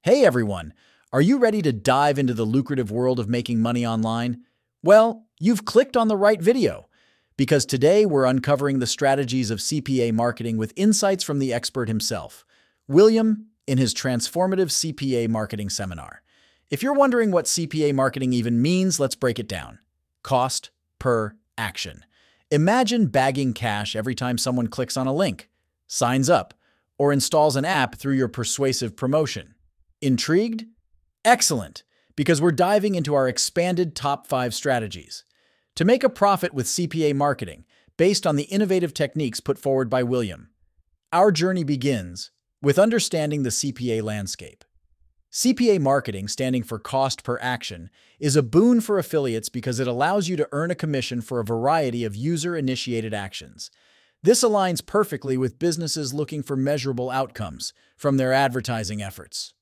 Hey everyone, are you ready to dive into the lucrative world of making money online? Well, you've clicked on the right video, because today we're uncovering the strategies of CPA marketing with insights from the expert himself, William, in his transformative CPA marketing seminar. If you're wondering what CPA marketing even means, let's break it down. Cost per action. Imagine bagging cash every time someone clicks on a link, signs up, or installs an app through your persuasive promotion. Intrigued? Excellent, because we're diving into our expanded top 5 strategies to make a profit with CPA marketing based on the innovative techniques put forward by William. Our journey begins with understanding the CPA landscape. CPA marketing, standing for cost per action, is a boon for affiliates because it allows you to earn a commission for a variety of user-initiated actions. This aligns perfectly with businesses looking for measurable outcomes from their advertising efforts.